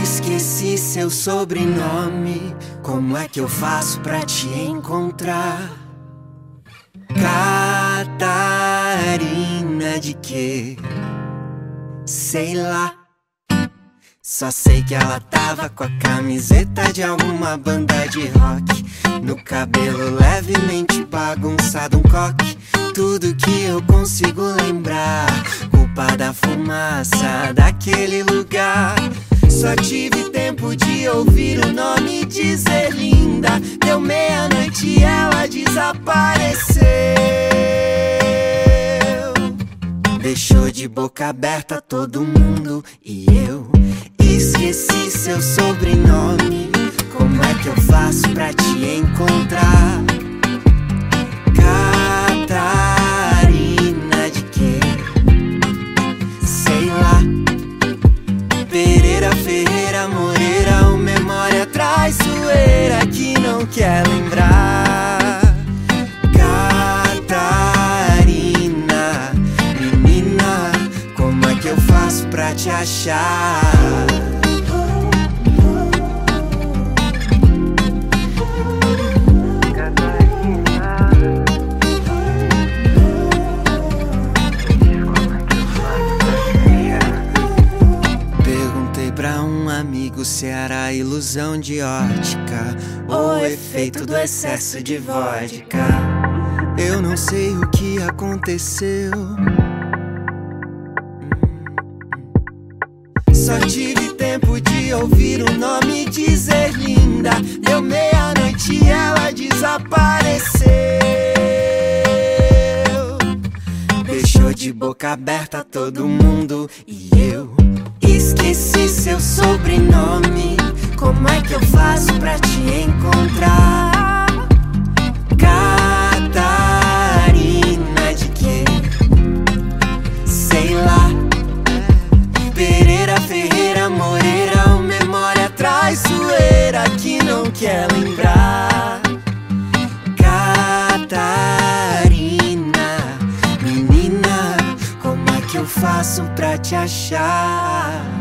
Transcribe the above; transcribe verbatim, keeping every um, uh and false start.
Esqueci seu sobrenome, como é que eu faço pra te encontrar? Catarina de quê? Sei lá. Só sei que ela tava com a camiseta de alguma banda de rock, no cabelo levemente bagunçado, um coque. Tudo que eu consigo lembrar, culpa da fumaça daquele lugar. Só tive tempo de ouvir o nome dizer linda. Deu meia-noite e ela desapareceu. Deixou de boca aberta todo mundo e eu esqueci seu sobrenome. Como é que eu faço pra te encontrar? Catarina de quê? Sei lá. Pereira, Ferreira, Moreira, ou memória traiçoeira que não quer lembrar. Catarina, menina, como é que eu faço pra te achar? Pra um amigo se era ilusão de ótica ou efeito do excesso de vodka. Eu não sei o que aconteceu. Só tive tempo de ouvir o nome dizer linda. Deu meia-noite e ela desapareceu. Deixou de boca aberta todo mundo e eu esqueci seu sobrenome. Como é que eu faço pra te encontrar? Catarina de quê? Sei lá. Pereira, Ferreira, Moreira, ou memória traiçoeira que não quer lembrar. Catarina, menina, como é que eu faço pra te achar?